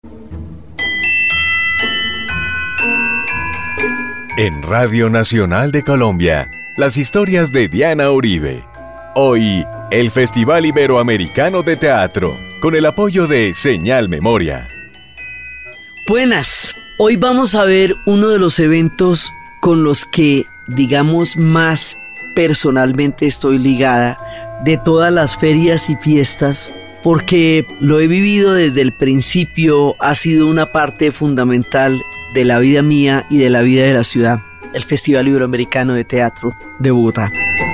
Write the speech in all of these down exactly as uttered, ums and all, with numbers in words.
En Radio Nacional de Colombia, las historias de Diana Uribe. Hoy, el Festival Iberoamericano de Teatro, con el apoyo de Señal Memoria. Buenas, hoy vamos a ver uno de los eventos con los que, digamos, más personalmente estoy ligada de todas las ferias y fiestas, porque lo he vivido desde el principio, ha sido una parte fundamental de la vida mía y de la vida de la ciudad, el Festival Iberoamericano de Teatro de Bogotá.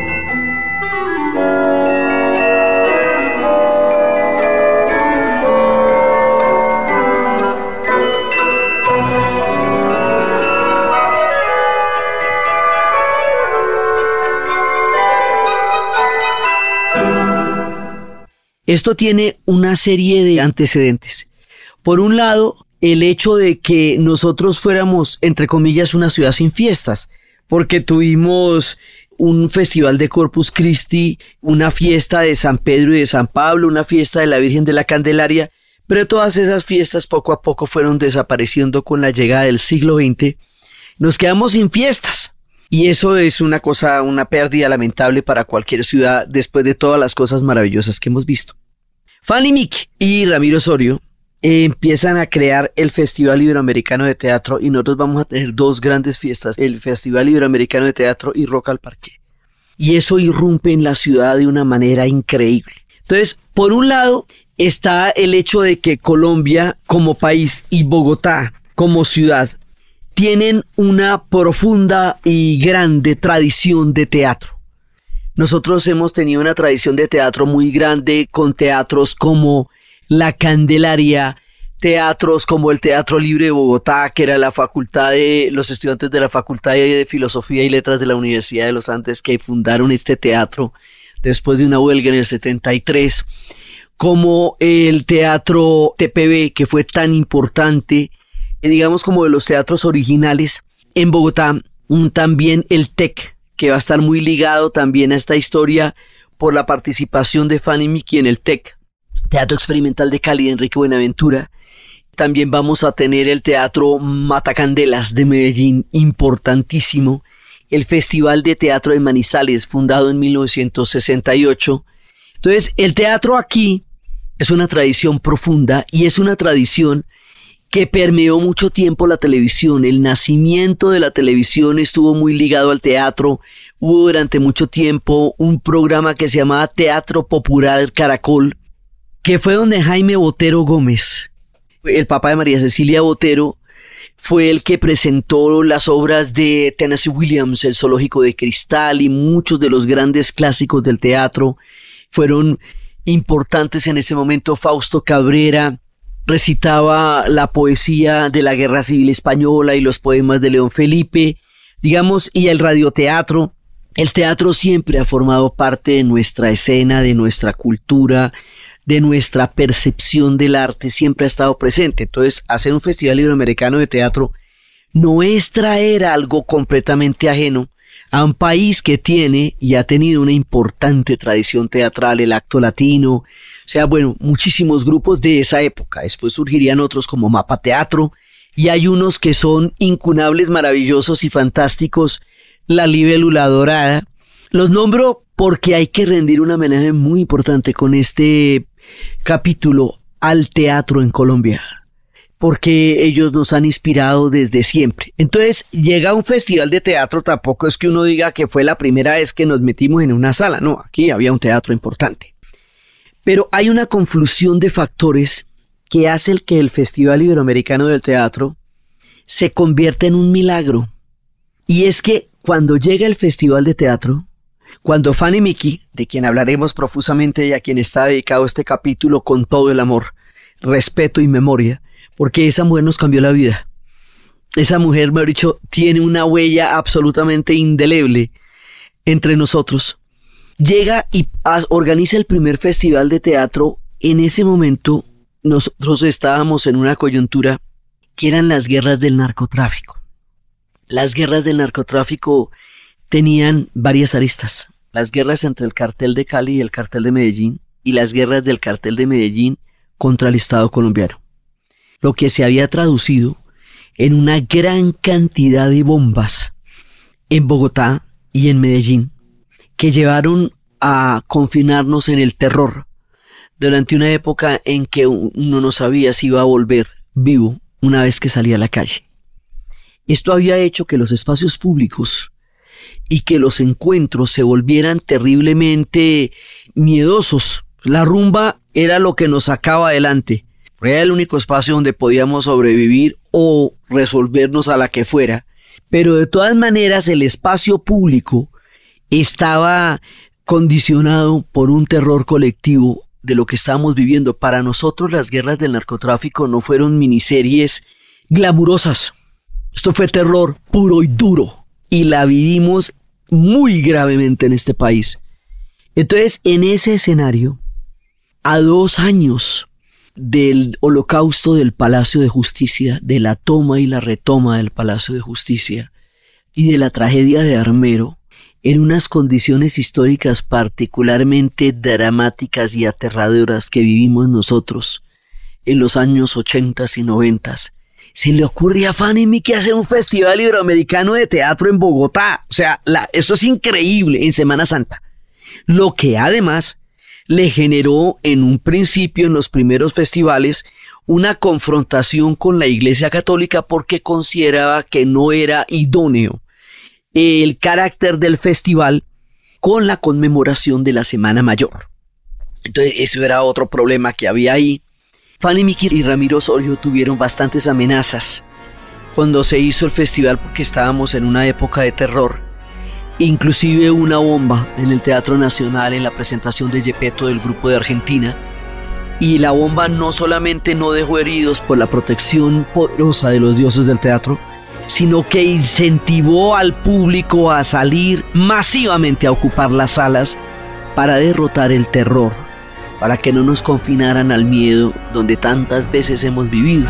Esto tiene una serie de antecedentes. Por un lado, el hecho de que nosotros fuéramos, entre comillas, una ciudad sin fiestas, porque tuvimos un festival de Corpus Christi, una fiesta de San Pedro y de San Pablo, una fiesta de la Virgen de la Candelaria, pero todas esas fiestas poco a poco fueron desapareciendo con la llegada del siglo veinte. Nos quedamos sin fiestas. Y eso es una cosa, una pérdida lamentable para cualquier ciudad después de todas las cosas maravillosas que hemos visto. Fanny Mick y Ramiro Osorio eh, empiezan a crear el Festival Iberoamericano de Teatro y nosotros vamos a tener dos grandes fiestas, el Festival Iberoamericano de Teatro y Rock al Parque. Y eso irrumpe en la ciudad de una manera increíble. Entonces, por un lado está el hecho de que Colombia como país y Bogotá como ciudad tienen una profunda y grande tradición de teatro. Nosotros hemos tenido una tradición de teatro muy grande con teatros como La Candelaria, teatros como el Teatro Libre de Bogotá, que era la facultad de los estudiantes de la Facultad de Filosofía y Letras de la Universidad de los Andes que fundaron este teatro después de una huelga en el setenta y tres, como el Teatro T P B, que fue tan importante, digamos como de los teatros originales. En Bogotá, un, también el T E C, que va a estar muy ligado también a esta historia por la participación de Fanny Mickey en el T E C, Teatro Experimental de Cali de Enrique Buenaventura. También vamos a tener el Teatro Matacandelas de Medellín, importantísimo, el Festival de Teatro de Manizales, fundado en mil novecientos sesenta y ocho. Entonces, el teatro aquí es una tradición profunda y es una tradición que permeó mucho tiempo la televisión. El nacimiento de la televisión estuvo muy ligado al teatro. Hubo durante mucho tiempo un programa que se llamaba Teatro Popular Caracol, que fue donde Jaime Botero Gómez, el papá de María Cecilia Botero, fue el que presentó las obras de Tennessee Williams, El Zoológico de Cristal, y muchos de los grandes clásicos del teatro fueron importantes en ese momento. Fausto Cabrera recitaba la poesía de la Guerra Civil Española y los poemas de León Felipe, digamos, y el radioteatro. El teatro siempre ha formado parte de nuestra escena, de nuestra cultura, de nuestra percepción del arte, siempre ha estado presente. Entonces, hacer un Festival Iberoamericano de Teatro no es traer algo completamente ajeno a un país que tiene y ha tenido una importante tradición teatral, el Acto Latino, o sea, bueno, muchísimos grupos de esa época. Después surgirían otros como Mapa Teatro, y hay unos que son incunables, maravillosos y fantásticos, La Libélula Dorada. Los nombro porque hay que rendir un homenaje muy importante con este capítulo al teatro en Colombia, porque ellos nos han inspirado desde siempre. Entonces, llega un festival de teatro, tampoco es que uno diga que fue la primera vez que nos metimos en una sala, no, aquí había un teatro importante. Pero hay una conflusión de factores que hace el que el Festival Iberoamericano del Teatro se convierta en un milagro. Y es que cuando llega el Festival de Teatro, cuando Fanny Mickey, de quien hablaremos profusamente y a quien está dedicado este capítulo con todo el amor, respeto y memoria, porque esa mujer nos cambió la vida. Esa mujer, me ha dicho, tiene una huella absolutamente indeleble entre nosotros. Llega y organiza el primer festival de teatro. En ese momento nosotros estábamos en una coyuntura que eran las guerras del narcotráfico. Las guerras del narcotráfico tenían varias aristas. Las guerras entre el cartel de Cali y el cartel de Medellín, y las guerras del cartel de Medellín contra el Estado colombiano. lo que se había traducido en una gran cantidad de bombas en Bogotá y en Medellín, que llevaron a confinarnos en el terror durante una época en que uno no sabía si iba a volver vivo una vez que salía a la calle. Esto había hecho que los espacios públicos y que los encuentros se volvieran terriblemente miedosos. La rumba era lo que nos sacaba adelante. Era el único espacio donde podíamos sobrevivir o resolvernos a la que fuera. Pero de todas maneras el espacio público estaba condicionado por un terror colectivo de lo que estábamos viviendo. Para nosotros las guerras del narcotráfico no fueron miniseries glamurosas. Esto fue terror puro y duro. Y la vivimos muy gravemente en este país. Entonces, en ese escenario, a dos años del holocausto del Palacio de Justicia, de la toma y la retoma del Palacio de Justicia y de la tragedia de Armero, en unas condiciones históricas particularmente dramáticas y aterradoras que vivimos nosotros en los años ochentas y noventas, se le ocurre a Fanny Mickey hacer un festival iberoamericano de teatro en Bogotá. O sea, la, esto es increíble en Semana Santa. Lo que además le generó en un principio, en los primeros festivales, una confrontación con la Iglesia Católica porque consideraba que no era idóneo el carácter del festival con la conmemoración de la Semana Mayor. Entonces, eso era otro problema que había ahí. Fanny Mickey y Ramiro Osorio tuvieron bastantes amenazas cuando se hizo el festival porque estábamos en una época de terror. Inclusive una bomba en el Teatro Nacional en la presentación de Gepetto del grupo de Argentina. Y la bomba no solamente no dejó heridos por la protección poderosa de los dioses del teatro, sino que incentivó al público a salir masivamente a ocupar las salas para derrotar el terror, para que no nos confinaran al miedo donde tantas veces hemos vivido.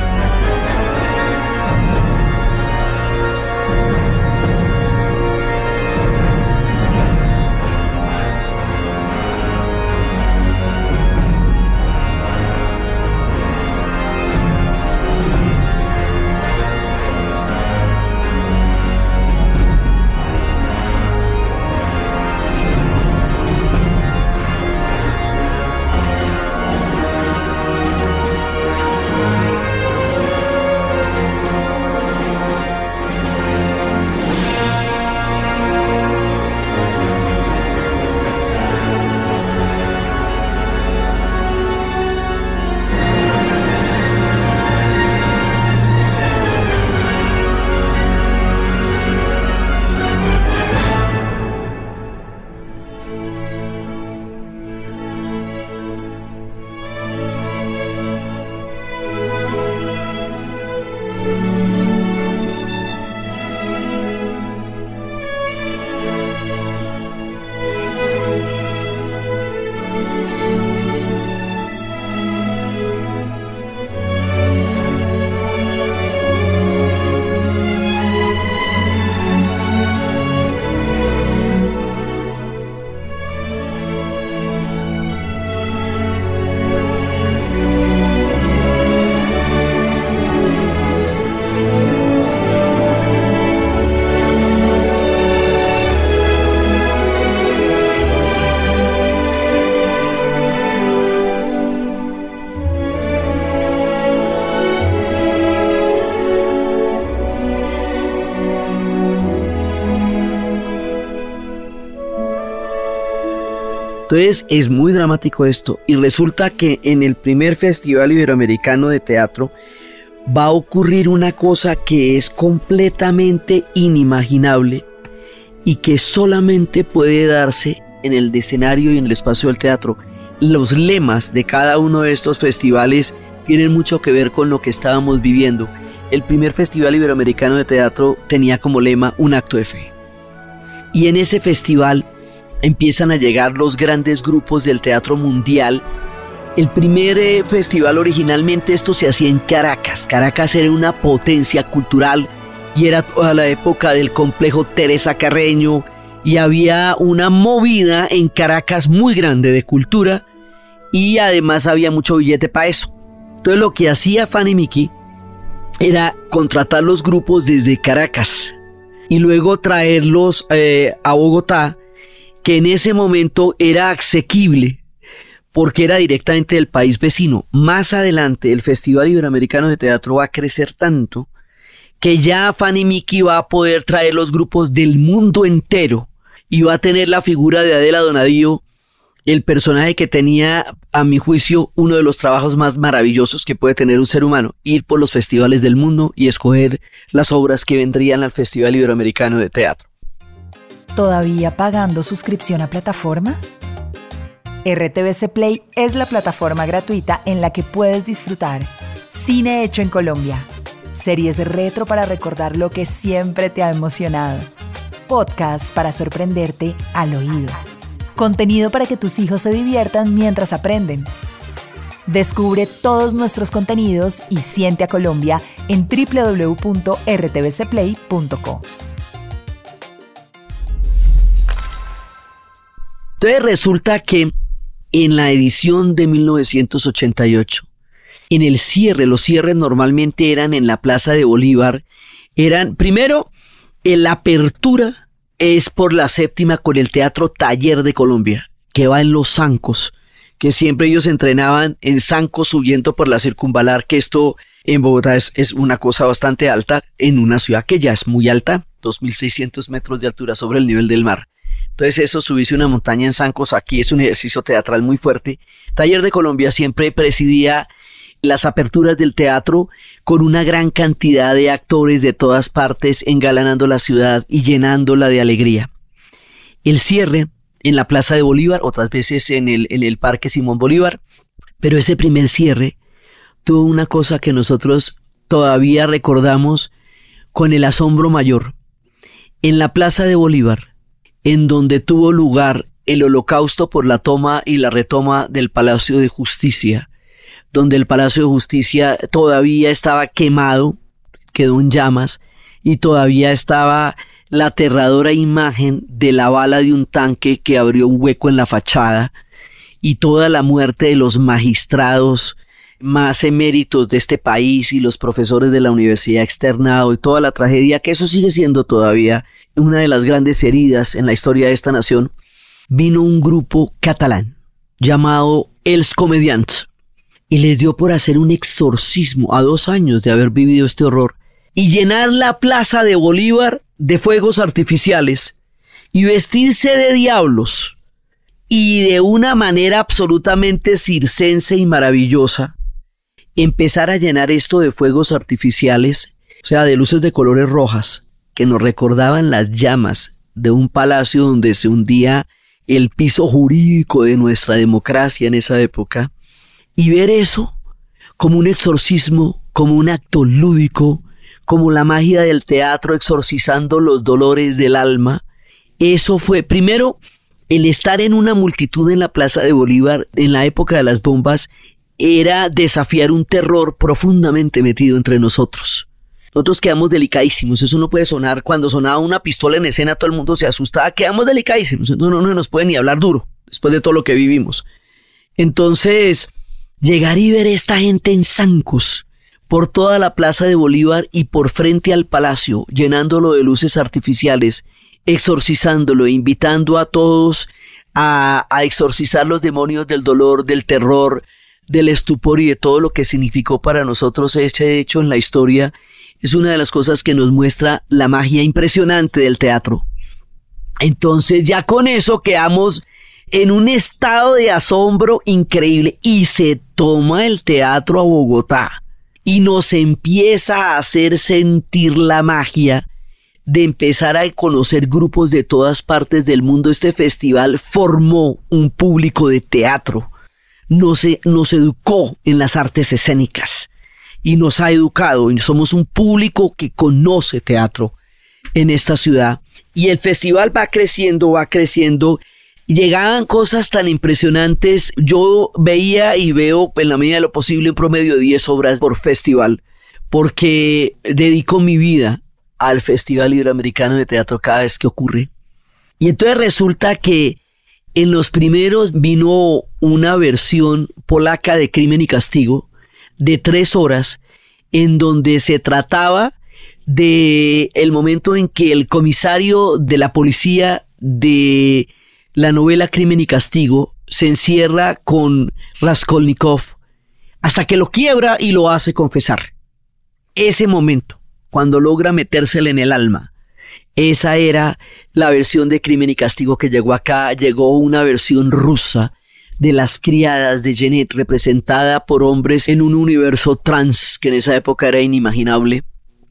Entonces es muy dramático esto y resulta que en el primer Festival Iberoamericano de Teatro va a ocurrir una cosa que es completamente inimaginable y que solamente puede darse en el escenario y en el espacio del teatro. Los lemas de cada uno de estos festivales tienen mucho que ver con lo que estábamos viviendo. El primer Festival Iberoamericano de Teatro tenía como lema un acto de fe. Y en ese festival empiezan a llegar los grandes grupos del teatro mundial. El primer eh, festival originalmente esto se hacía en Caracas. Caracas era una potencia cultural y era toda la época del complejo Teresa Carreño y había una movida en Caracas muy grande de cultura y además había mucho billete para eso. Entonces lo que hacía Fanny Mickey era contratar los grupos desde Caracas y luego traerlos eh, a Bogotá, que en ese momento era asequible porque era directamente del país vecino. Más adelante el Festival Iberoamericano de Teatro va a crecer tanto que ya Fanny Mickey va a poder traer los grupos del mundo entero y va a tener la figura de Adela Donadío, el personaje que tenía, a mi juicio, uno de los trabajos más maravillosos que puede tener un ser humano: ir por los festivales del mundo y escoger las obras que vendrían al Festival Iberoamericano de Teatro. ¿Todavía pagando suscripción a plataformas? R T V C Play es la plataforma gratuita en la que puedes disfrutar cine hecho en Colombia, series retro para recordar lo que siempre te ha emocionado, podcasts para sorprenderte al oído, contenido para que tus hijos se diviertan mientras aprenden. Descubre todos nuestros contenidos y siente a Colombia en doble u doble u doble u punto r t v c play punto co. Entonces resulta que en la edición de mil novecientos ochenta y ocho, en el cierre, los cierres normalmente eran en la Plaza de Bolívar, eran, primero, en la apertura es por la séptima con el Teatro Taller de Colombia, que va en Los Zancos, que siempre ellos entrenaban en Zancos subiendo por la Circunvalar, que esto en Bogotá es, es una cosa bastante alta, en una ciudad que ya es muy alta, dos mil seiscientos metros de altura sobre el nivel del mar. Entonces eso, subirse una montaña en Zancos, aquí es un ejercicio teatral muy fuerte. Taller de Colombia siempre presidía las aperturas del teatro con una gran cantidad de actores de todas partes engalanando la ciudad y llenándola de alegría. El cierre en la Plaza de Bolívar, otras veces en el, en el Parque Simón Bolívar, pero ese primer cierre tuvo una cosa que nosotros todavía recordamos con el asombro mayor. En la Plaza de Bolívar, en donde tuvo lugar el holocausto por la toma y la retoma del Palacio de Justicia, donde el Palacio de Justicia todavía estaba quemado, quedó en llamas, y todavía estaba la aterradora imagen de la bala de un tanque que abrió un hueco en la fachada, y toda la muerte de los magistrados más eméritos de este país y los profesores de la Universidad Externado, y toda la tragedia, que eso sigue siendo todavía una de las grandes heridas en la historia de esta nación. Vino un grupo catalán llamado Els Comediants y les dio por hacer un exorcismo a dos años de haber vivido este horror y llenar la Plaza de Bolívar de fuegos artificiales y vestirse de diablos y de una manera absolutamente circense y maravillosa empezar a llenar esto de fuegos artificiales, o sea, de luces de colores rojas que nos recordaban las llamas de un palacio donde se hundía el piso jurídico de nuestra democracia en esa época, y ver eso como un exorcismo, como un acto lúdico, como la magia del teatro exorcizando los dolores del alma. Eso fue, primero, el estar en una multitud en la Plaza de Bolívar en la época de las bombas era desafiar un terror profundamente metido entre nosotros. Nosotros quedamos delicadísimos, eso no puede sonar, cuando sonaba una pistola en escena todo el mundo se asustaba, quedamos delicadísimos, no, no, no nos puede ni hablar duro después de todo lo que vivimos. Entonces, llegar y ver esta gente en zancos por toda la Plaza de Bolívar y por frente al palacio, llenándolo de luces artificiales, exorcizándolo, invitando a todos a, a exorcizar los demonios del dolor, del terror, del estupor y de todo lo que significó para nosotros ese hecho en la historia, es una de las cosas que nos muestra la magia impresionante del teatro. Entonces ya con eso quedamos en un estado de asombro increíble y se toma el teatro a Bogotá y nos empieza a hacer sentir la magia de empezar a conocer grupos de todas partes del mundo. Este festival formó un público de teatro, nos, nos educó en las artes escénicas y nos ha educado, y somos un público que conoce teatro en esta ciudad, y el festival va creciendo, va creciendo. Llegaban cosas tan impresionantes. Yo veía y veo en la medida de lo posible un promedio de diez obras por festival, porque dedico mi vida al Festival Iberoamericano de Teatro cada vez que ocurre. Y entonces resulta que en los primeros vino una versión polaca de Crimen y Castigo de tres horas, en donde se trataba de el momento en que el comisario de la policía de la novela Crimen y Castigo se encierra con Raskolnikov hasta que lo quiebra y lo hace confesar. Ese momento, cuando logra metérsele en el alma, esa era la versión de Crimen y Castigo que llegó acá. Llegó una versión rusa de Las criadas de Genet, representada por hombres en un universo trans que en esa época era inimaginable.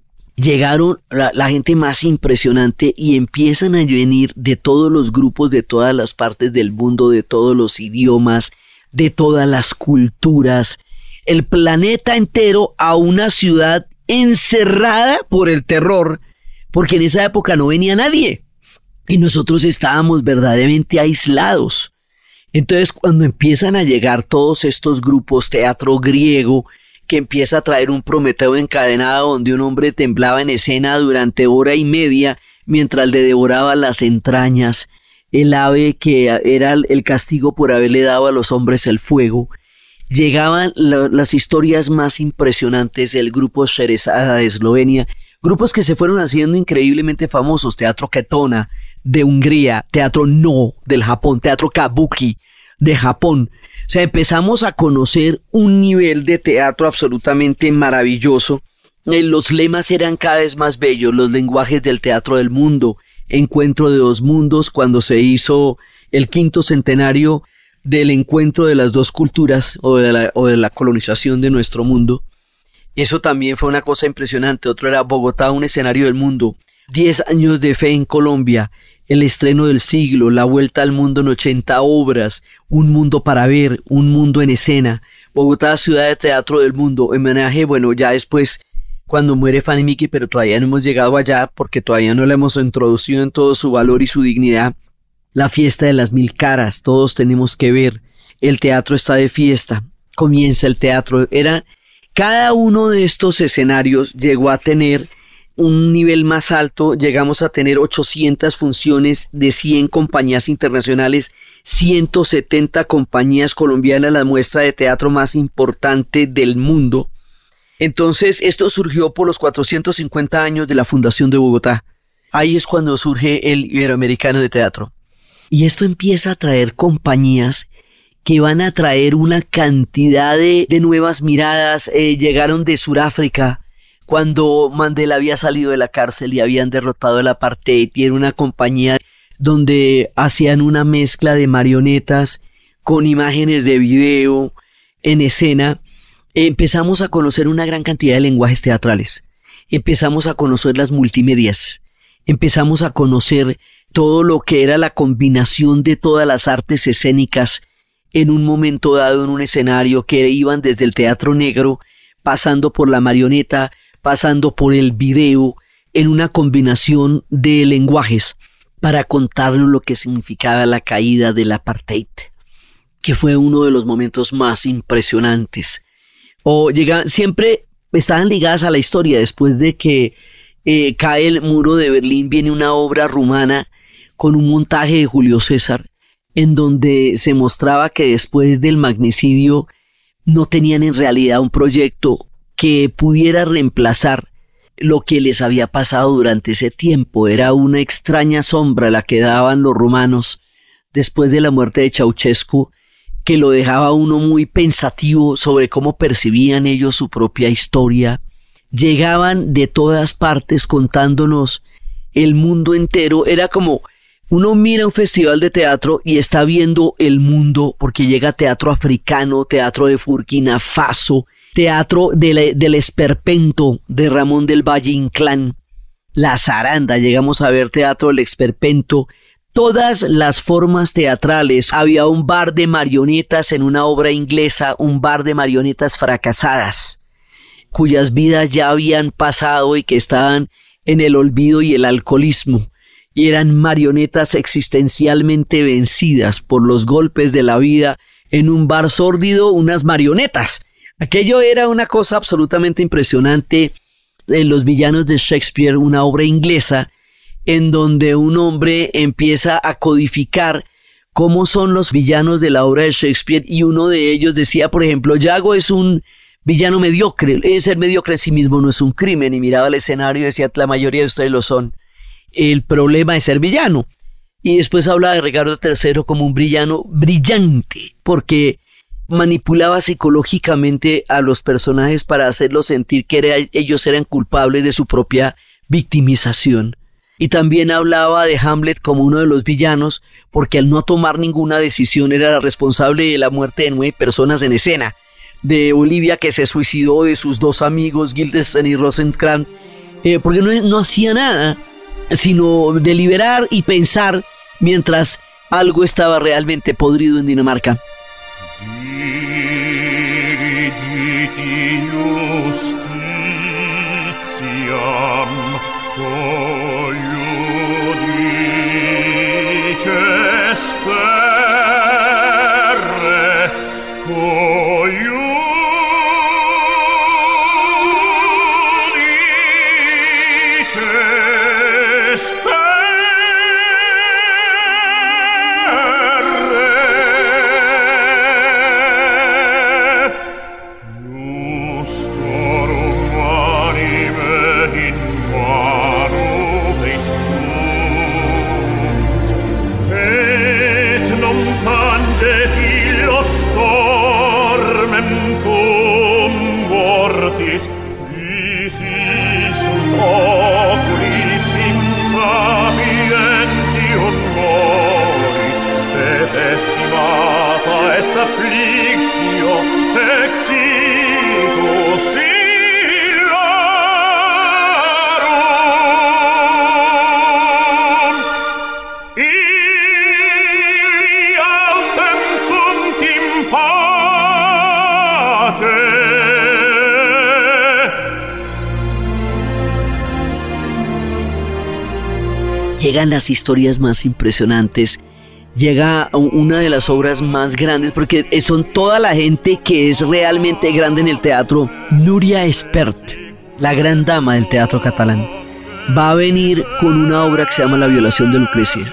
Llegaron la, la gente más impresionante y empiezan a venir de todos los grupos, de todas las partes del mundo, de todos los idiomas, de todas las culturas, el planeta entero, a una ciudad encerrada por el terror, porque en esa época no venía nadie y nosotros estábamos verdaderamente aislados. Entonces, cuando empiezan a llegar todos estos grupos, teatro griego, que empieza a traer un Prometeo encadenado donde un hombre temblaba en escena durante hora y media mientras le devoraba las entrañas, el ave que era el castigo por haberle dado a los hombres el fuego. Llegaban la, las historias más impresionantes del grupo Sherezada de Eslovenia, grupos que se fueron haciendo increíblemente famosos: Teatro Ketona de Hungría, Teatro No del Japón, Teatro Kabuki de Japón. O sea, empezamos a conocer un nivel de teatro absolutamente maravilloso. Eh, los lemas eran cada vez más bellos, los lenguajes del teatro del mundo, encuentro de dos mundos, cuando se hizo el quinto centenario del encuentro de las dos culturas o de la, o de la colonización de nuestro mundo. Eso también fue una cosa impresionante. Otro era Bogotá, un escenario del mundo. Diez años de fe en Colombia, el estreno del siglo, la vuelta al mundo en ochenta obras, un mundo para ver, un mundo en escena. Bogotá, ciudad de teatro del mundo. Homenaje, bueno, ya después, cuando muere Fanny Mickey, pero todavía no hemos llegado allá porque todavía no la hemos introducido en todo su valor y su dignidad. La fiesta de las mil caras, todos tenemos que ver. El teatro está de fiesta. Comienza el teatro. Era, cada uno de estos escenarios llegó a tener un nivel más alto. Llegamos a tener ochocientas funciones de cien compañías internacionales, ciento setenta compañías colombianas, la muestra de teatro más importante del mundo. Entonces, esto surgió por los cuatrocientos cincuenta años de la fundación de Bogotá. Ahí es cuando surge el Iberoamericano de Teatro. Y esto empieza a traer compañías que van a traer una cantidad de, de nuevas miradas. Eh, llegaron de Sudáfrica, cuando Mandela había salido de la cárcel y habían derrotado el apartheid, y era una compañía donde hacían una mezcla de marionetas con imágenes de video en escena. Eh, empezamos a conocer una gran cantidad de lenguajes teatrales. Empezamos a conocer las multimedias. Empezamos a conocer todo lo que era la combinación de todas las artes escénicas en un momento dado en un escenario, que iban desde el teatro negro, pasando por la marioneta, pasando por el video, en una combinación de lenguajes para contarnos lo que significaba la caída del apartheid, que fue uno de los momentos más impresionantes. O llega, siempre estaban ligadas a la historia. Después de que eh, cae el muro de Berlín, viene una obra rumana con un montaje de Julio César, en donde se mostraba que después del magnicidio no tenían en realidad un proyecto que pudiera reemplazar lo que les había pasado durante ese tiempo. Era una extraña sombra la que daban los rumanos después de la muerte de Ceausescu, que lo dejaba a uno muy pensativo sobre cómo percibían ellos su propia historia. Llegaban de todas partes contándonos el mundo entero. Era como uno mira un festival de teatro y está viendo el mundo, porque llega teatro africano, teatro de Burkina Faso, teatro del, del Esperpento de Ramón del Valle Inclán, la zaranda. Llegamos a ver teatro del Esperpento, todas las formas teatrales. Había un bar de marionetas en una obra inglesa, un bar de marionetas fracasadas, cuyas vidas ya habían pasado y que estaban en el olvido y el alcoholismo, y eran marionetas existencialmente vencidas por los golpes de la vida. En un bar sórdido, unas marionetas. Aquello era una cosa absolutamente impresionante. En Los villanos de Shakespeare, una obra inglesa, en donde un hombre empieza a codificar cómo son los villanos de la obra de Shakespeare, y uno de ellos decía, por ejemplo, Yago es un villano mediocre. Ser mediocre en sí mismo no es un crimen. Y miraba el escenario y decía, la mayoría de ustedes lo son. El problema es ser villano. Y después hablaba de Ricardo tercero como un villano brillante, porque manipulaba psicológicamente a los personajes para hacerlos sentir que era, ellos eran culpables de su propia victimización. Y también hablaba de Hamlet como uno de los villanos, porque al no tomar ninguna decisión era responsable de la muerte de nueve personas en escena, de Olivia que se suicidó, de sus dos amigos Guildenstern y Rosencrantz, eh, porque no, no hacía nada, sino deliberar y pensar mientras algo estaba realmente podrido en Dinamarca. Llegan las historias más impresionantes, llega una de las obras más grandes, porque son toda la gente que es realmente grande en el teatro. Núria Espert, la gran dama del teatro catalán, va a venir con una obra que se llama La violación de Lucrecia.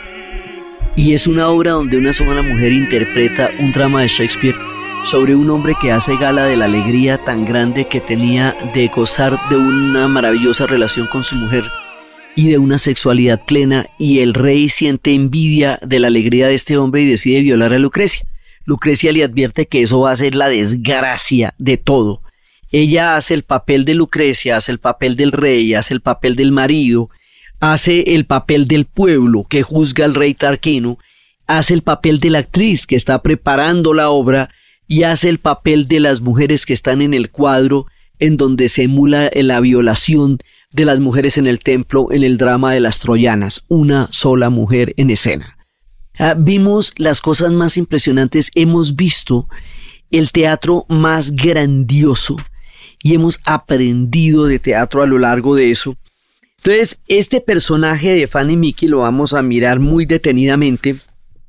Y es una obra donde una sola mujer interpreta un drama de Shakespeare sobre un hombre que hace gala de la alegría tan grande que tenía de gozar de una maravillosa relación con su mujer y de una sexualidad plena, y el rey siente envidia de la alegría de este hombre y decide violar a Lucrecia. Lucrecia le advierte que eso va a ser la desgracia de todo. Ella hace el papel de Lucrecia, hace el papel del rey, hace el papel del marido, hace el papel del pueblo que juzga al rey Tarquino, hace el papel de la actriz que está preparando la obra y hace el papel de las mujeres que están en el cuadro en donde se emula la violación de las mujeres en el templo en el drama de las troyanas, una sola mujer en escena. Ah, vimos las cosas más impresionantes, hemos visto el teatro más grandioso y hemos aprendido de teatro a lo largo de eso. Entonces, este personaje de Fanny Micky lo vamos a mirar muy detenidamente.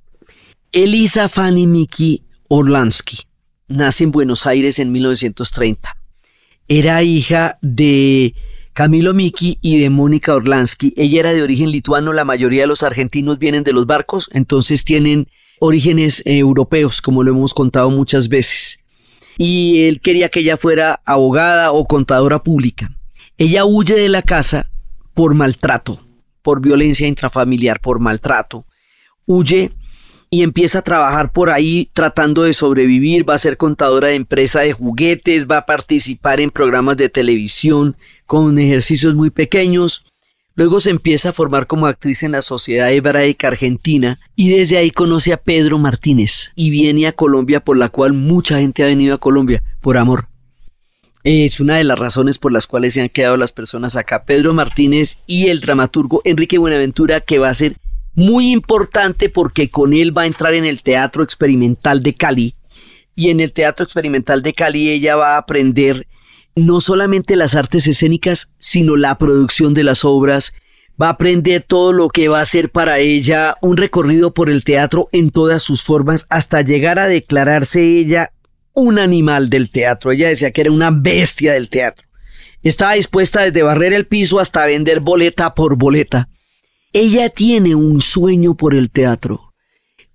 Elisa Fanny Micky Orlansky nace en Buenos Aires en mil novecientos treinta. Era hija de Camilo Micky y de Mónica Orlansky. Ella era de origen lituano, la mayoría de los argentinos vienen de los barcos, entonces tienen orígenes eh, europeos, como lo hemos contado muchas veces. Y él quería que ella fuera abogada o contadora pública. Ella huye de la casa por maltrato, por violencia intrafamiliar, por maltrato. Huye y empieza a trabajar por ahí tratando de sobrevivir, va a ser contadora de empresa de juguetes, va a participar en programas de televisión con ejercicios muy pequeños. Luego se empieza a formar como actriz en la Sociedad Hebraica Argentina y desde ahí conoce a Pedro Martínez y viene a Colombia, por la cual mucha gente ha venido a Colombia, por amor. Es una de las razones por las cuales se han quedado las personas acá. Pedro Martínez y el dramaturgo Enrique Buenaventura, que va a ser muy importante porque con él va a entrar en el Teatro Experimental de Cali, y en el Teatro Experimental de Cali ella va a aprender no solamente las artes escénicas, sino la producción de las obras. Va a aprender todo lo que va a ser para ella un recorrido por el teatro en todas sus formas, hasta llegar a declararse ella un animal del teatro. Ella decía que era una bestia del teatro. Estaba dispuesta desde barrer el piso hasta vender boleta por boleta. Ella tiene un sueño por el teatro.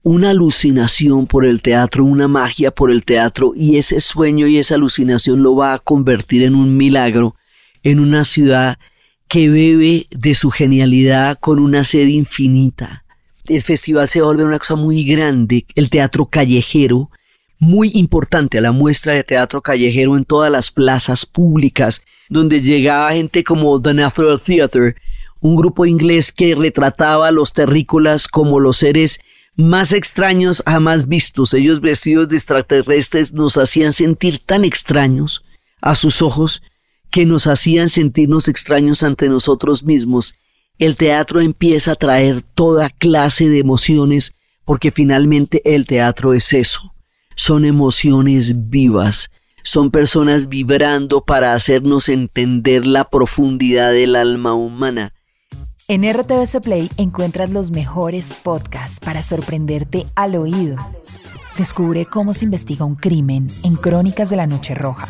una alucinación por el teatro, una magia por el teatro, y ese sueño y esa alucinación lo va a convertir en un milagro, en una ciudad que bebe de su genialidad con una sed infinita. El festival se vuelve una cosa muy grande, el teatro callejero, muy importante, la muestra de teatro callejero en todas las plazas públicas, donde llegaba gente como The Natural Theatre, un grupo inglés que retrataba a los terrícolas como los seres más extraños jamás vistos. Ellos, vestidos de extraterrestres, nos hacían sentir tan extraños a sus ojos que nos hacían sentirnos extraños ante nosotros mismos. El teatro empieza a traer toda clase de emociones, porque finalmente el teatro es eso. Son emociones vivas, son personas vibrando para hacernos entender la profundidad del alma humana. En R T V C Play encuentras los mejores podcasts para sorprenderte al oído. Descubre cómo se investiga un crimen en Crónicas de la Noche Roja.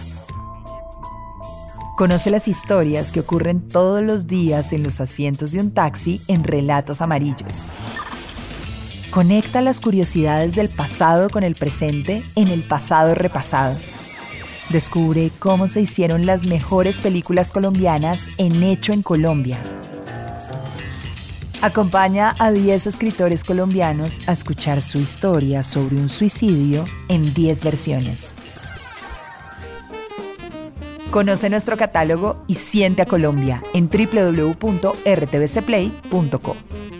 Conoce las historias que ocurren todos los días en los asientos de un taxi en Relatos Amarillos. Conecta las curiosidades del pasado con el presente en El Pasado Repasado. Descubre cómo se hicieron las mejores películas colombianas en Hecho en Colombia. Acompaña a diez escritores colombianos a escuchar su historia sobre un suicidio en diez versiones. Conoce nuestro catálogo y siente a Colombia en doble u doble u doble u punto r t v c play punto co.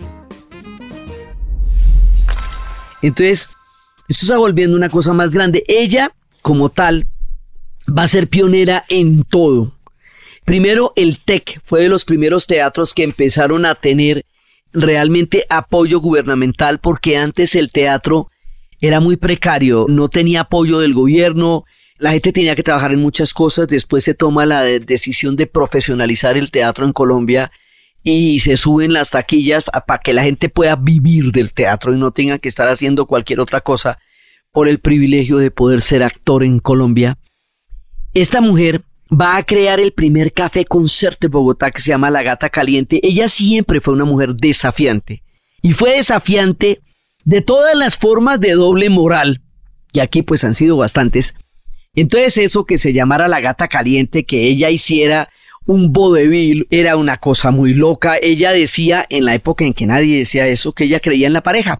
Entonces, esto está volviendo una cosa más grande. Ella, como tal, va a ser pionera en todo. Primero, el T E C fue de los primeros teatros que empezaron a tener realmente apoyo gubernamental, porque antes el teatro era muy precario, no tenía apoyo del gobierno, la gente tenía que trabajar en muchas cosas. Después se toma la de- decisión de profesionalizar el teatro en Colombia y se suben las taquillas para que la gente pueda vivir del teatro y no tenga que estar haciendo cualquier otra cosa por el privilegio de poder ser actor en Colombia. Esta mujer va a crear el primer café concierto de Bogotá, que se llama La Gata Caliente. Ella siempre fue una mujer desafiante, y fue desafiante de todas las formas de doble moral, y aquí pues han sido bastantes. Entonces eso que se llamara La Gata Caliente, que ella hiciera un vodevil, era una cosa muy loca. Ella decía, en la época en que nadie decía eso, que ella creía en la pareja.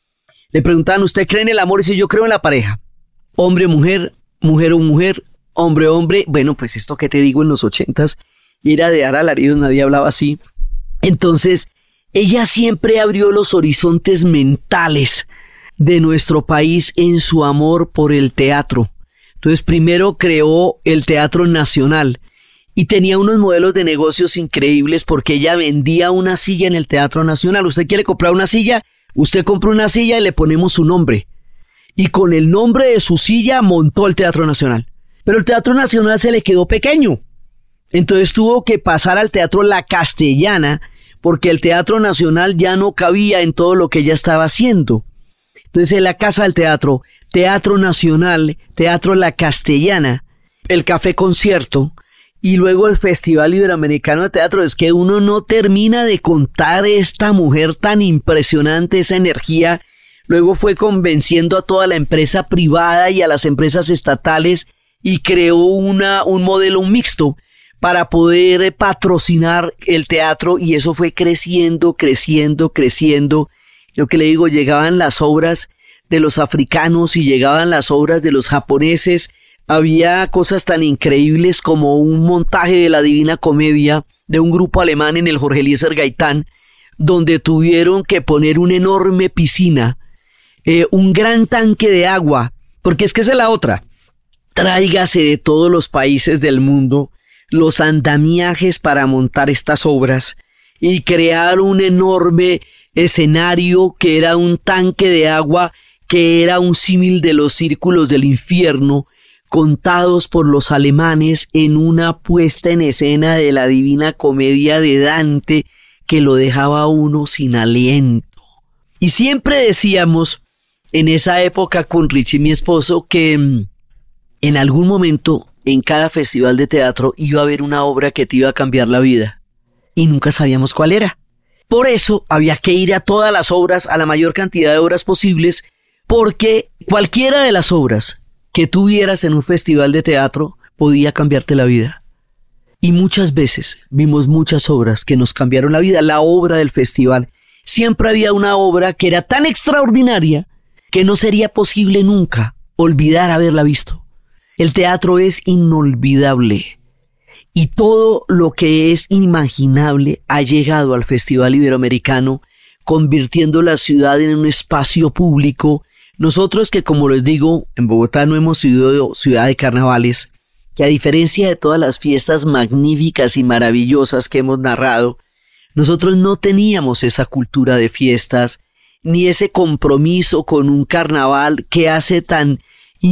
Le preguntaban, ¿usted cree en el amor? Y dice, yo creo en la pareja. Hombre, mujer, mujer o mujer, hombre, hombre. Bueno, pues esto que te digo, en los ochentas era de dar alaridos, nadie hablaba así. Entonces, ella siempre abrió los horizontes mentales de nuestro país en su amor por el teatro. Entonces, primero creó el Teatro Nacional y tenía unos modelos de negocios increíbles, porque ella vendía una silla en el Teatro Nacional. Usted quiere comprar una silla, usted compra una silla y le ponemos su nombre. Y con el nombre de su silla montó el Teatro Nacional. Pero el Teatro Nacional se le quedó pequeño. Entonces tuvo que pasar al Teatro La Castellana, porque el Teatro Nacional ya no cabía en todo lo que ella estaba haciendo. Entonces, en la Casa del Teatro, Teatro Nacional, Teatro La Castellana, el Café Concierto y luego el Festival Iberoamericano de Teatro. Es que uno no termina de contar esta mujer tan impresionante, esa energía. Luego fue convenciendo a toda la empresa privada y a las empresas estatales y creó una, un modelo mixto para poder patrocinar el teatro, y eso fue creciendo, creciendo, creciendo. Lo que le digo, llegaban las obras de los africanos y llegaban las obras de los japoneses. Había cosas tan increíbles como un montaje de la Divina Comedia de un grupo alemán en el Jorge Eliezer Gaitán, donde tuvieron que poner una enorme piscina, eh, un gran tanque de agua, porque es que esa es la otra. Tráigase de todos los países del mundo los andamiajes para montar estas obras y crear un enorme escenario que era un tanque de agua, que era un símil de los círculos del infierno, contados por los alemanes en una puesta en escena de la Divina Comedia de Dante, que lo dejaba a uno sin aliento. Y siempre decíamos en esa época con Richie, mi esposo, que mm, en algún momento en cada festival de teatro iba a haber una obra que te iba a cambiar la vida, y nunca sabíamos cuál era. Por eso había que ir a todas las obras, a la mayor cantidad de obras posibles, porque cualquiera de las obras que tuvieras en un festival de teatro podía cambiarte la vida. Y muchas veces vimos muchas obras que nos cambiaron la vida. La obra del festival, siempre había una obra que era tan extraordinaria que no sería posible nunca olvidar haberla visto. El teatro es inolvidable y todo lo que es inimaginable ha llegado al Festival Iberoamericano, convirtiendo la ciudad en un espacio público. Nosotros que, como les digo, en Bogotá no hemos sido ciudad de carnavales, que a diferencia de todas las fiestas magníficas y maravillosas que hemos narrado, nosotros no teníamos esa cultura de fiestas, ni ese compromiso con un carnaval que hace tan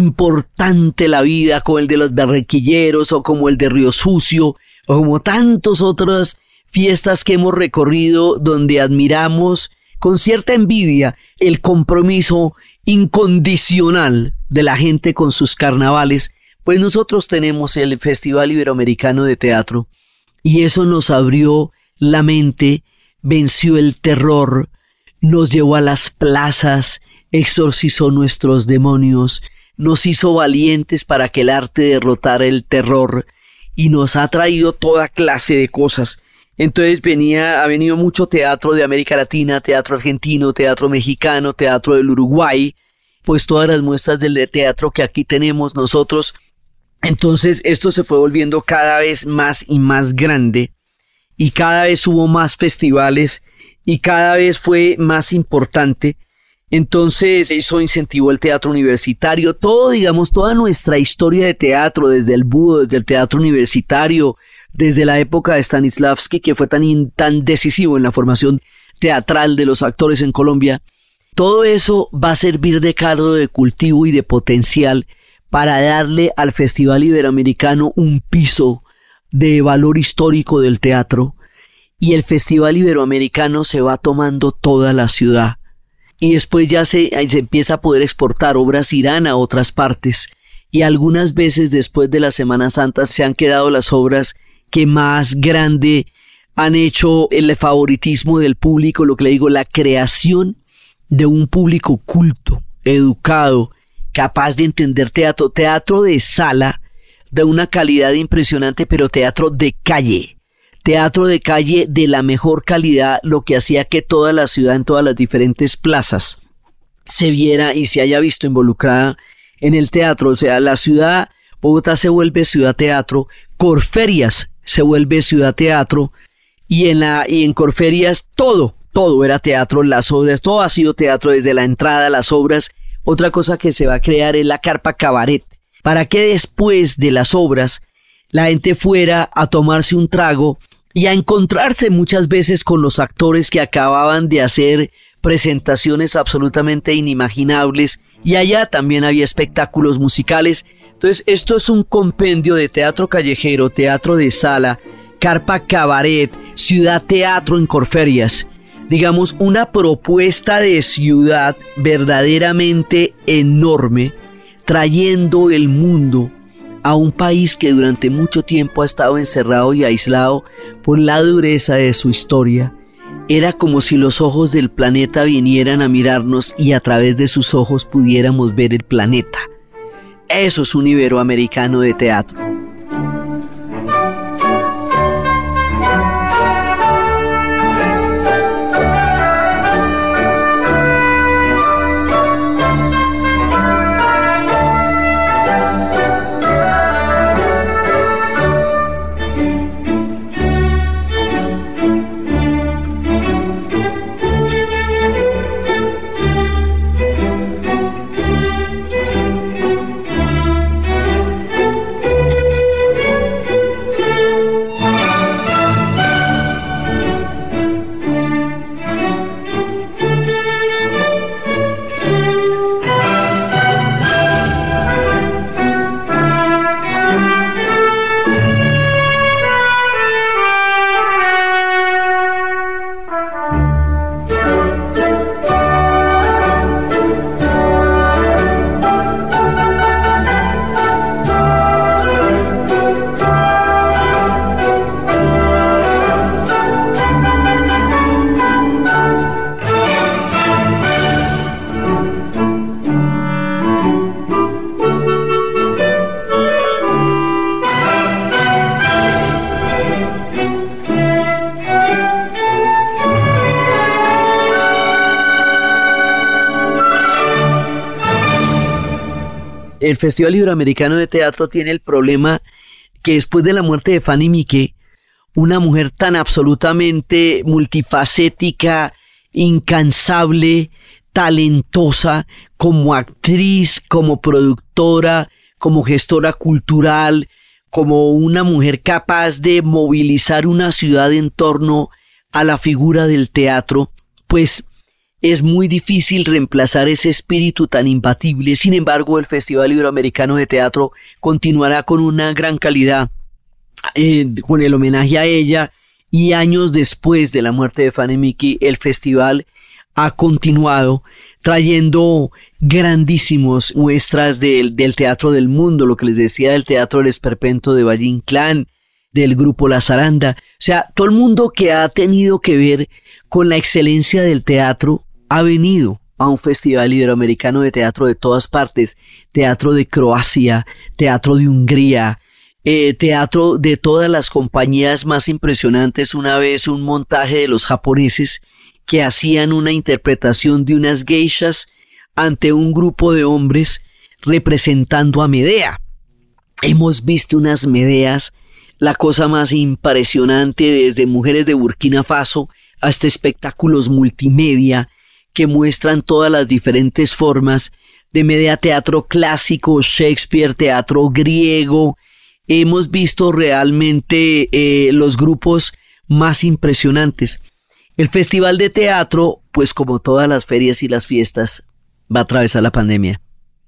importante la vida, como el de los barranquilleros o como el de Río Sucio o como tantas otras fiestas que hemos recorrido, donde admiramos con cierta envidia el compromiso incondicional de la gente con sus carnavales. Pues nosotros tenemos el Festival Iberoamericano de Teatro y eso nos abrió la mente, venció el terror, nos llevó a las plazas, exorcizó nuestros demonios, nos hizo valientes para que el arte derrotara el terror y nos ha traído toda clase de cosas. Entonces venía, ha venido mucho teatro de América Latina, teatro argentino, teatro mexicano, teatro del Uruguay, pues todas las muestras del teatro que aquí tenemos nosotros. Entonces esto se fue volviendo cada vez más y más grande y cada vez hubo más festivales y cada vez fue más importante. Entonces eso incentivó el teatro universitario, todo, digamos, toda nuestra historia de teatro, desde el Búho, desde el teatro universitario, desde la época de Stanislavski, que fue tan, tan decisivo en la formación teatral de los actores en Colombia. Todo eso va a servir de caldo de cultivo y de potencial para darle al Festival Iberoamericano un piso de valor histórico del teatro. Y el Festival Iberoamericano se va tomando toda la ciudad. Y después ya se, se empieza a poder exportar, obras irán a otras partes. Y algunas veces después de la Semana Santa se han quedado las obras que más grande han hecho el favoritismo del público, lo que le digo, la creación de un público culto, educado, capaz de entender teatro, teatro de sala, de una calidad impresionante, pero teatro de calle. Teatro de calle de la mejor calidad, lo que hacía que toda la ciudad, en todas las diferentes plazas, se viera y se haya visto involucrada en el teatro. O sea, la ciudad, Bogotá se vuelve ciudad teatro, Corferias se vuelve ciudad teatro, y en, la, y en Corferias todo, todo era teatro, las obras, todo ha sido teatro desde la entrada, las obras. Otra cosa que se va a crear es la carpa cabaret, para que después de las obras la gente fuera a tomarse un trago y a encontrarse muchas veces con los actores que acababan de hacer presentaciones absolutamente inimaginables, y allá también había espectáculos musicales. Entonces esto es un compendio de teatro callejero, teatro de sala, carpa cabaret, ciudad teatro en Corferias. Digamos, una propuesta de ciudad verdaderamente enorme, trayendo el mundo a un país que durante mucho tiempo ha estado encerrado y aislado por la dureza de su historia. Era como si los ojos del planeta vinieran a mirarnos y a través de sus ojos pudiéramos ver el planeta. Eso es un iberoamericano de teatro. el Festival Iberoamericano de Teatro tiene el problema que después de la muerte de Fanny Mique, una mujer tan absolutamente multifacética, incansable, talentosa, como actriz, como productora, como gestora cultural, como una mujer capaz de movilizar una ciudad en torno a la figura del teatro, pues es muy difícil reemplazar ese espíritu tan imbatible. Sin embargo, el Festival Iberoamericano de Teatro continuará con una gran calidad, eh, con el homenaje a ella, y años después de la muerte de Fanny Mique, el festival ha continuado trayendo grandísimos muestras del, del teatro del mundo, lo que les decía del Teatro del Esperpento de Valle Inclán, del grupo La Zaranda. O sea, todo el mundo que ha tenido que ver con la excelencia del teatro ha venido a un Festival Iberoamericano de Teatro de todas partes. Teatro de Croacia, teatro de Hungría, eh, teatro de todas las compañías más impresionantes. Una vez un montaje de los japoneses que hacían una interpretación de unas geishas ante un grupo de hombres representando a Medea. Hemos visto unas Medeas, la cosa más impresionante, desde mujeres de Burkina Faso hasta espectáculos multimedia que muestran todas las diferentes formas de Medea, teatro clásico, Shakespeare, teatro griego. Hemos visto realmente eh, los grupos más impresionantes. El Festival de Teatro, pues como todas las ferias y las fiestas, va a atravesar la pandemia.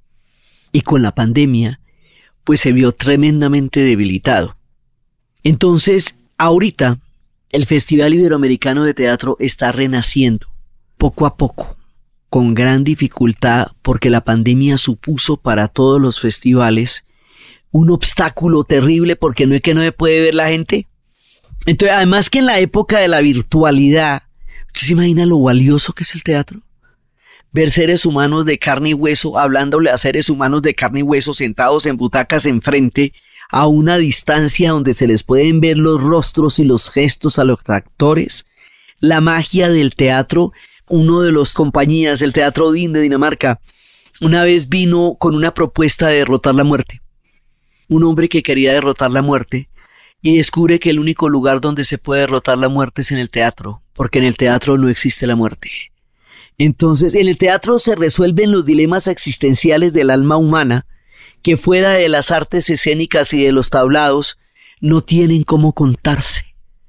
Y con la pandemia, pues se vio tremendamente debilitado. Entonces, ahorita, el Festival Iberoamericano de Teatro está renaciendo, poco a poco, con gran dificultad, porque la pandemia supuso para todos los festivales un obstáculo terrible, porque no es que no se puede ver la gente. Entonces, además que en la época de la virtualidad, ¿usted se imagina lo valioso que es el teatro? Ver seres humanos de carne y hueso, hablándole a seres humanos de carne y hueso, sentados en butacas enfrente, a una distancia donde se les pueden ver los rostros y los gestos a los actores. La magia del teatro. Uno de los compañías, el Teatro Odin de Dinamarca, una vez vino con una propuesta de derrotar la muerte. Un hombre que quería derrotar la muerte, y descubre que el único lugar donde se puede derrotar la muerte es en el teatro, porque en el teatro no existe la muerte. Entonces, en el teatro se resuelven los dilemas existenciales del alma humana, que fuera de las artes escénicas y de los tablados, no tienen cómo contarse.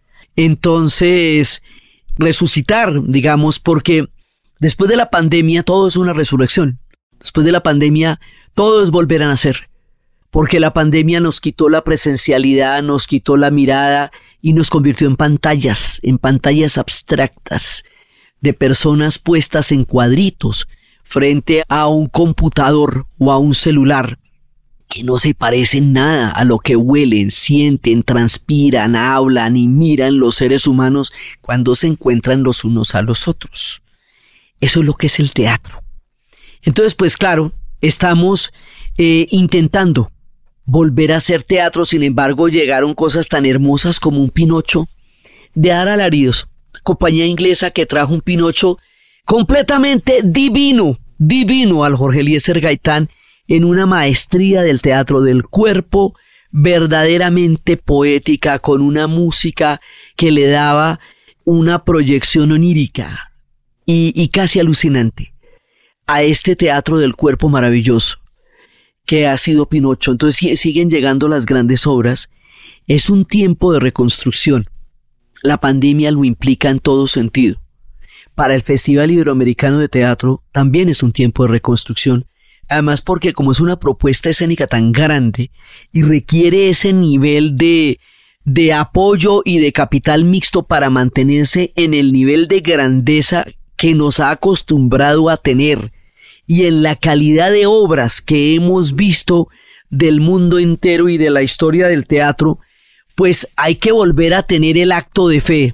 Entonces, resucitar, digamos, porque después de la pandemia todo es una resurrección. Después de la pandemia todo es volver a nacer. Porque la pandemia nos quitó la presencialidad, nos quitó la mirada y nos convirtió en pantallas, en pantallas abstractas, de personas puestas en cuadritos frente a un computador o a un celular que no se parecen nada a lo que huelen, sienten, transpiran, hablan y miran los seres humanos cuando se encuentran los unos a los otros. Eso es lo que es el teatro. Entonces, pues claro, estamos eh, intentando volver a hacer teatro. Sin embargo, llegaron cosas tan hermosas como un Pinocho de dar alaridos. Compañía inglesa que trajo un Pinocho completamente divino, divino al Jorge Eliezer Gaitán, en una maestría del teatro del cuerpo, verdaderamente poética, con una música que le daba una proyección onírica y, y casi alucinante a este teatro del cuerpo maravilloso que ha sido Pinocho. Entonces siguen llegando las grandes obras. Es un tiempo de reconstrucción. La pandemia lo implica en todo sentido. Para el Festival Iberoamericano de Teatro también es un tiempo de reconstrucción. Además porque como es una propuesta escénica tan grande y requiere ese nivel de, de apoyo y de capital mixto para mantenerse en el nivel de grandeza que nos ha acostumbrado a tener, y en la calidad de obras que hemos visto del mundo entero y de la historia del teatro, pues hay que volver a tener el acto de fe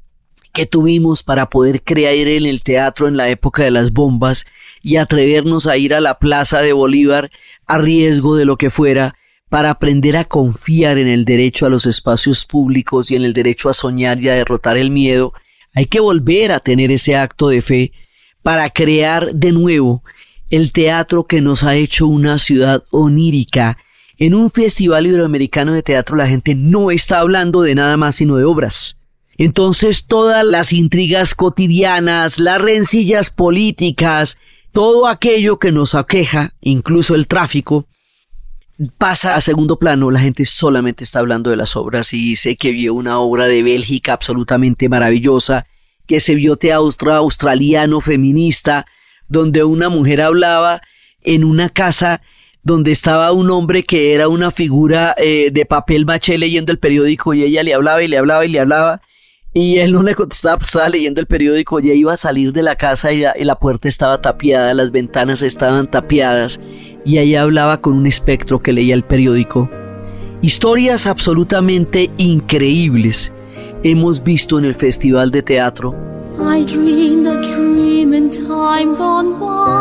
que tuvimos para poder creer en el teatro en la época de las bombas y atrevernos a ir a la Plaza de Bolívar a riesgo de lo que fuera, para aprender a confiar en el derecho a los espacios públicos y en el derecho a soñar y a derrotar el miedo. Hay que volver a tener ese acto de fe para crear de nuevo el teatro que nos ha hecho una ciudad onírica. En un festival iberoamericano de teatro la gente no está hablando de nada más sino de obras. Entonces todas las intrigas cotidianas, las rencillas políticas, todo aquello que nos aqueja, incluso el tráfico, pasa a segundo plano. La gente solamente está hablando de las obras y dice que vio una obra de Bélgica absolutamente maravillosa, que se vio teatro australiano feminista, donde una mujer hablaba en una casa donde estaba un hombre que era una figura eh, de papel maché leyendo el periódico, y ella le hablaba y le hablaba y le hablaba y él no le contestaba porque estaba leyendo el periódico. Ya iba a salir de la casa y la, y la puerta estaba tapiada, las ventanas estaban tapiadas y ella hablaba con un espectro que leía el periódico. Historias absolutamente increíbles hemos visto en el Festival de Teatro. I dreamed a dream in time gone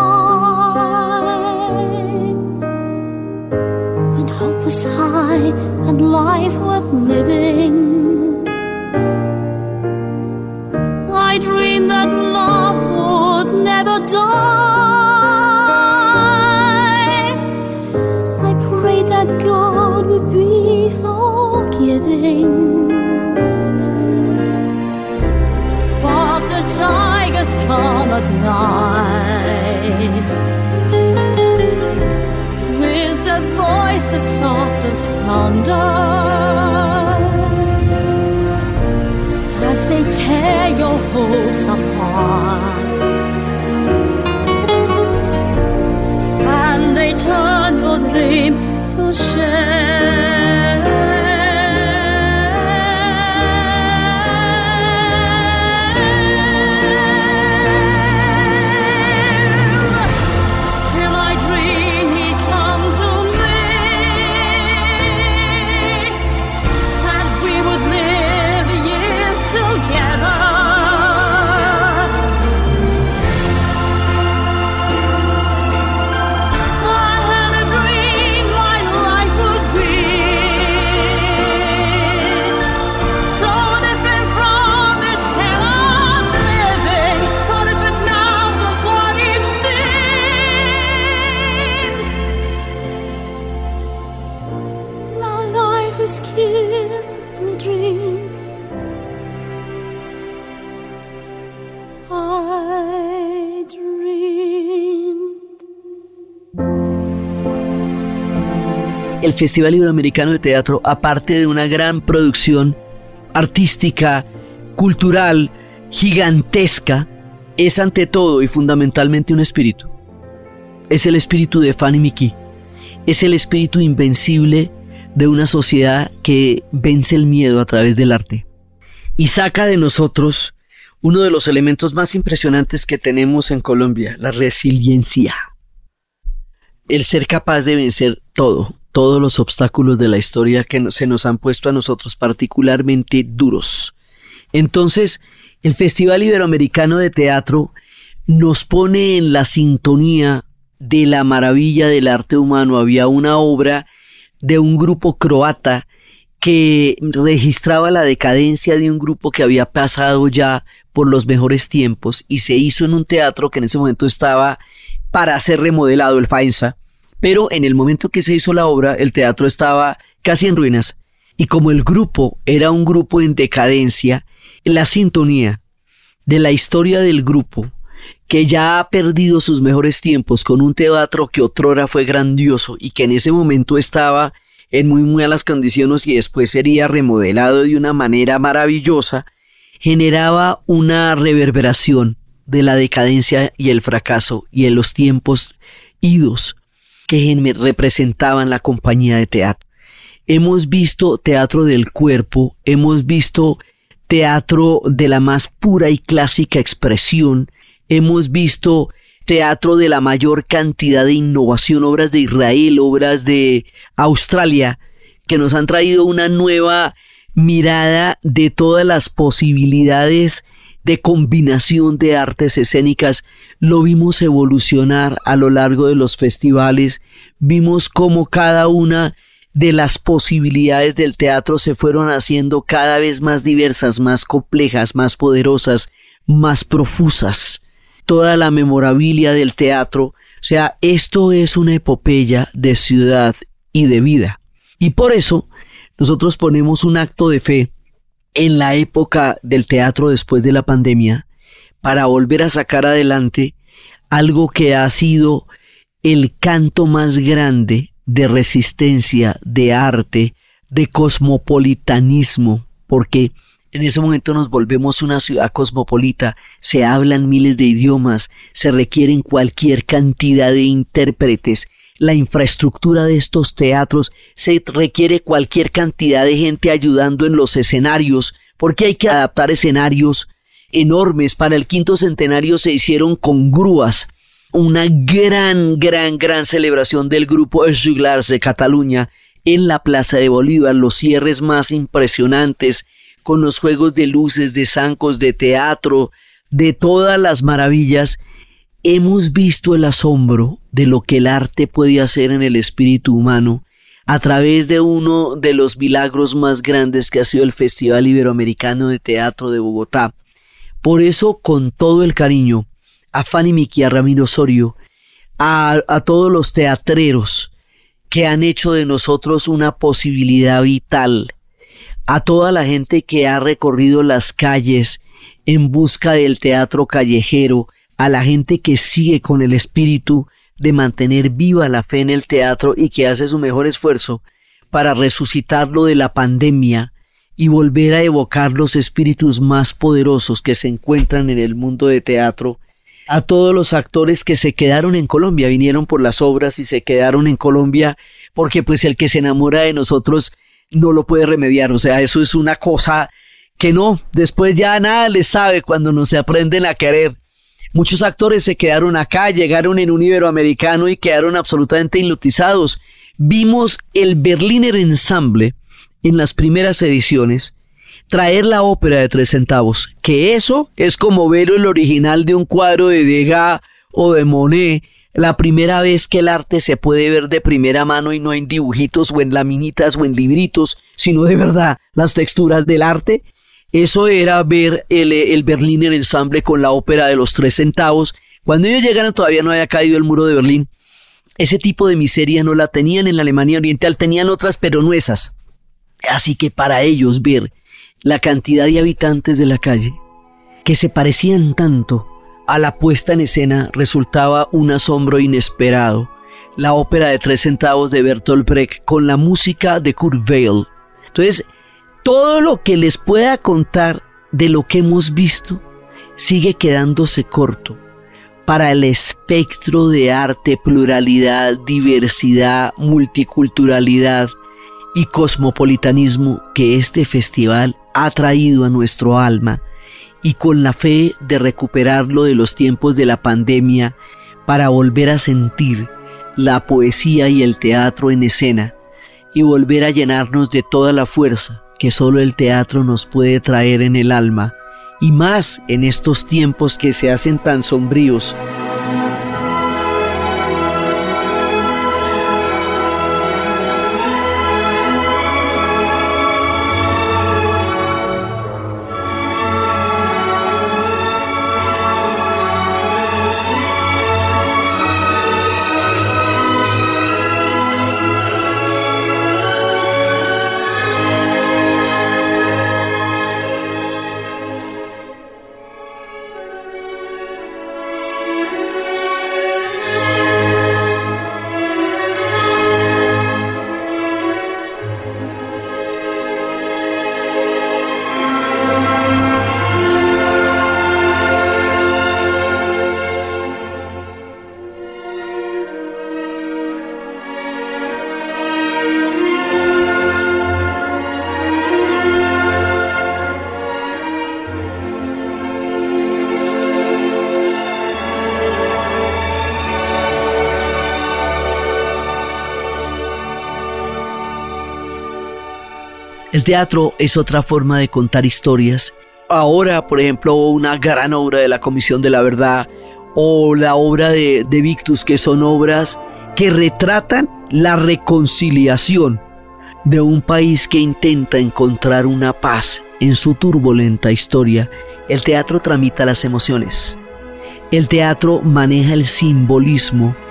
by, when hope was high and life worth living. I dreamed that love would never die. I prayed that God would be forgiving. But the tigers come at night, with their voices soft as thunder, as they tear your hopes apart, and they turn your dream to shame. El Festival Iberoamericano de Teatro, aparte de una gran producción artística, cultural, gigantesca, es ante todo y fundamentalmente un espíritu. Es el espíritu de Fanny Mickey. Es el espíritu invencible de una sociedad que vence el miedo a través del arte y saca de nosotros uno de los elementos más impresionantes que tenemos en Colombia, la resiliencia. El ser capaz de vencer todo, todos los obstáculos de la historia que se nos han puesto a nosotros particularmente duros. Entonces, el Festival Iberoamericano de Teatro nos pone en la sintonía de la maravilla del arte humano. Había una obra de un grupo croata que registraba la decadencia de un grupo que había pasado ya por los mejores tiempos y se hizo en un teatro que en ese momento estaba para ser remodelado, el Faenza. Pero en el momento que se hizo la obra, el teatro estaba casi en ruinas. Y como el grupo era un grupo en decadencia, la sintonía de la historia del grupo, que ya ha perdido sus mejores tiempos, con un teatro que otrora fue grandioso y que en ese momento estaba en muy malas condiciones y después sería remodelado de una manera maravillosa, generaba una reverberación de la decadencia y el fracaso y en los tiempos idos que representaban la compañía de teatro. Hemos visto teatro del cuerpo, hemos visto teatro de la más pura y clásica expresión, hemos visto teatro de la mayor cantidad de innovación, obras de Israel, obras de Australia, que nos han traído una nueva mirada de todas las posibilidades de combinación de artes escénicas. Lo vimos evolucionar a lo largo de los festivales, vimos cómo cada una de las posibilidades del teatro se fueron haciendo cada vez más diversas, más complejas, más poderosas, más profusas. Toda la memorabilia del teatro sea, esto es una epopeya de ciudad y de vida. Y por eso nosotros ponemos un acto de fe en la época del teatro después de la pandemia para volver a sacar adelante algo que ha sido el canto más grande de resistencia, de arte, de cosmopolitanismo, porque en ese momento nos volvemos una ciudad cosmopolita, se hablan miles de idiomas, se requieren cualquier cantidad de intérpretes, la infraestructura de estos teatros, se requiere cualquier cantidad de gente ayudando en los escenarios, porque hay que adaptar escenarios enormes. Para el quinto centenario se hicieron con grúas, una gran, gran, gran celebración del grupo Els Joglars de Cataluña en la Plaza de Bolívar, los cierres más impresionantes, con los juegos de luces, de zancos, de teatro, de todas las maravillas. Hemos visto el asombro de lo que el arte puede hacer en el espíritu humano a través de uno de los milagros más grandes que ha sido el Festival Iberoamericano de Teatro de Bogotá. Por eso, con todo el cariño, a Fanny Miki, a Ramiro Osorio, a, a todos los teatreros que han hecho de nosotros una posibilidad vital, a toda la gente que ha recorrido las calles en busca del teatro callejero, a la gente que sigue con el espíritu de mantener viva la fe en el teatro y que hace su mejor esfuerzo para resucitarlo de la pandemia y volver a evocar los espíritus más poderosos que se encuentran en el mundo de teatro, a todos los actores que se quedaron en Colombia, vinieron por las obras y se quedaron en Colombia, porque pues el que se enamora de nosotros no lo puede remediar, o sea, eso es una cosa que no, después ya nada les sabe cuando no se aprenden a querer. Muchos actores se quedaron acá, llegaron en un iberoamericano y quedaron absolutamente hipnotizados. Vimos el Berliner Ensemble en las primeras ediciones traer la ópera de tres centavos, que eso es como ver el original de un cuadro de Degas o de Monet, la primera vez que el arte se puede ver de primera mano y no en dibujitos o en laminitas o en libritos, sino de verdad las texturas del arte. Eso era ver el, el Berliner Ensemble con la ópera de los tres centavos. Cuando ellos llegaron todavía no había caído el muro de Berlín. Ese tipo de miseria no la tenían en la Alemania Oriental, tenían otras pero no esas. Así que para ellos ver la cantidad de habitantes de la calle que se parecían tanto a la puesta en escena resultaba un asombro inesperado. La ópera de tres centavos de Bertolt Brecht con la música de Kurt Weill. Entonces, todo lo que les pueda contar de lo que hemos visto sigue quedándose corto para el espectro de arte, pluralidad, diversidad, multiculturalidad y cosmopolitanismo que este festival ha traído a nuestro alma, y con la fe de recuperarlo de los tiempos de la pandemia para volver a sentir la poesía y el teatro en escena y volver a llenarnos de toda la fuerza que solo el teatro nos puede traer en el alma, y más en estos tiempos que se hacen tan sombríos. El teatro es otra forma de contar historias. Ahora, por ejemplo, una gran obra de la Comisión de la Verdad o la obra de, de Victus, que son obras que retratan la reconciliación de un país que intenta encontrar una paz en su turbulenta historia. El teatro tramita las emociones. El teatro maneja el simbolismo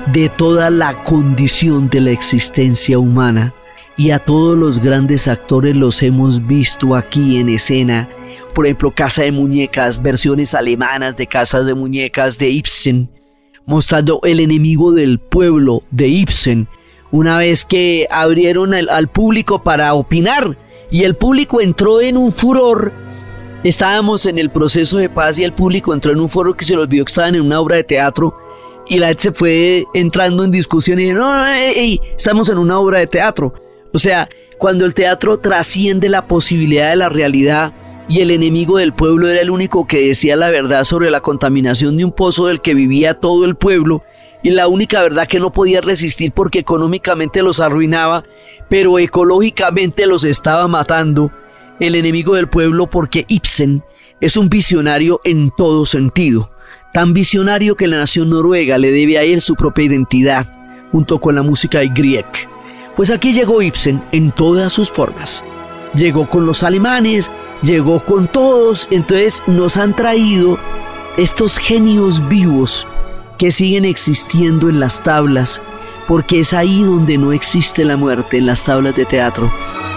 de toda la condición de la existencia humana. Y a todos los grandes actores los hemos visto aquí en escena. Por ejemplo, Casa de Muñecas, versiones alemanas de Casas de Muñecas de Ibsen, mostrando El enemigo del pueblo de Ibsen, una vez que abrieron al, al público para opinar, y el público entró en un furor. Estábamos en el proceso de paz y el público entró en un furor que se les olvidó que estaban en una obra de teatro, y la gente se fue entrando en discusión y dijo, no, no, ey, ey, estamos en una obra de teatro. O sea, cuando el teatro trasciende la posibilidad de la realidad, y el enemigo del pueblo era el único que decía la verdad sobre la contaminación de un pozo del que vivía todo el pueblo, y la única verdad que no podía resistir porque económicamente los arruinaba, pero ecológicamente los estaba matando, el enemigo del pueblo, porque Ibsen es un visionario en todo sentido, tan visionario que la nación noruega le debe a él su propia identidad, junto con la música de Grieg. Pues aquí llegó Ibsen en todas sus formas. Llegó con los alemanes, llegó con todos, entonces nos han traído estos genios vivos que siguen existiendo en las tablas, porque es ahí donde no existe la muerte, en las tablas de teatro.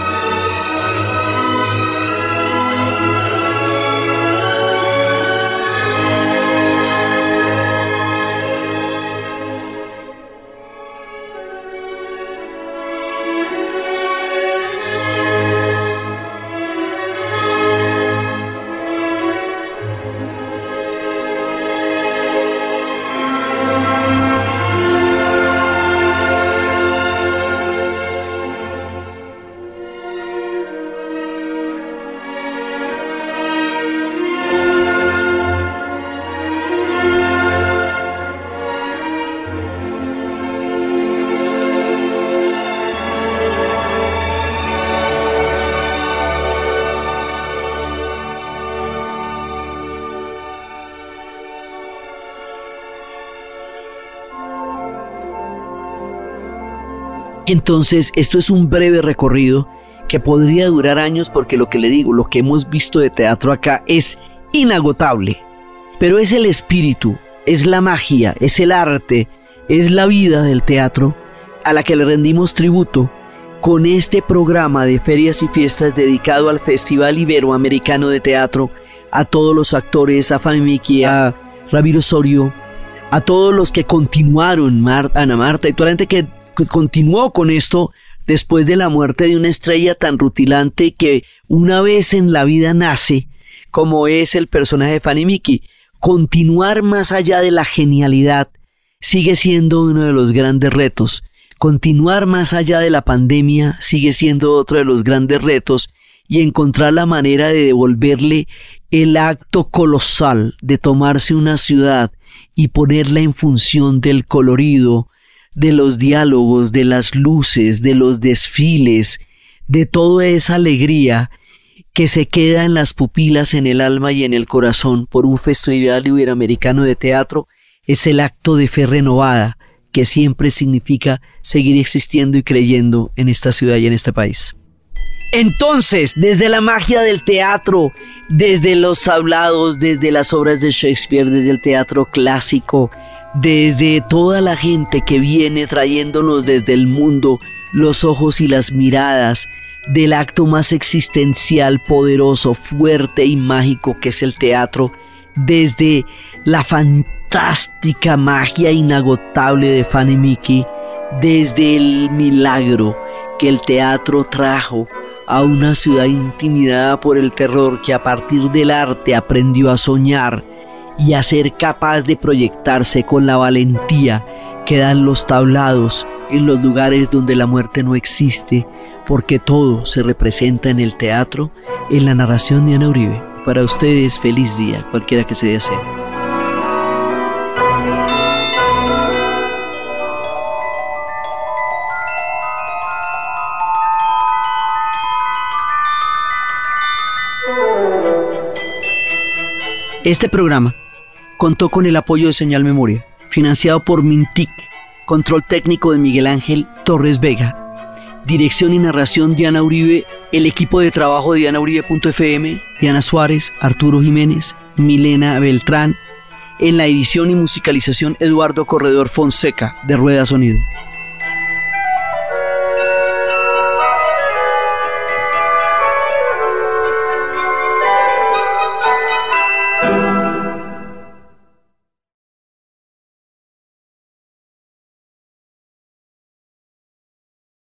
Entonces, esto es un breve recorrido que podría durar años, porque lo que le digo, lo que hemos visto de teatro acá es inagotable. Pero es el espíritu, es la magia, es el arte, es la vida del teatro a la que le rendimos tributo con este programa de ferias y fiestas dedicado al Festival Iberoamericano de Teatro, a todos los actores, a Fanny Mickey, a Ramiro Osorio, a todos los que continuaron, Mar- Ana Marta y toda la gente que continuó con esto después de la muerte de una estrella tan rutilante que una vez en la vida nace, como es el personaje de Fanny Mickey. Continuar más allá de la genialidad sigue siendo uno de los grandes retos. Continuar más allá de la pandemia sigue siendo otro de los grandes retos, y encontrar la manera de devolverle el acto colosal de tomarse una ciudad y ponerla en función del colorido, de los diálogos, de las luces, de los desfiles, de toda esa alegría que se queda en las pupilas, en el alma y en el corazón por un Festival Iberoamericano de Teatro, es el acto de fe renovada que siempre significa seguir existiendo y creyendo en esta ciudad y en este país. Entonces, desde la magia del teatro, desde los hablados, desde las obras de Shakespeare, desde el teatro clásico, desde toda la gente que viene trayéndonos desde el mundo los ojos y las miradas del acto más existencial, poderoso, fuerte y mágico que es el teatro, desde la fantástica magia inagotable de Fanny Mickey, desde el milagro que el teatro trajo a una ciudad intimidada por el terror, que a partir del arte aprendió a soñar y a ser capaz de proyectarse con la valentía que dan los tablados en los lugares donde la muerte no existe, porque todo se representa en el teatro, en la narración de Diana Uribe. Para ustedes, feliz día, cualquiera que se desee. Este programa contó con el apoyo de Señal Memoria, financiado por Mintic, control técnico de Miguel Ángel Torres Vega, dirección y narración Diana Uribe, el equipo de trabajo de Diana Uribe punto F M, Diana Suárez, Arturo Jiménez, Milena Beltrán En la edición y musicalización, Eduardo Corredor Fonseca, de Rueda Sonido.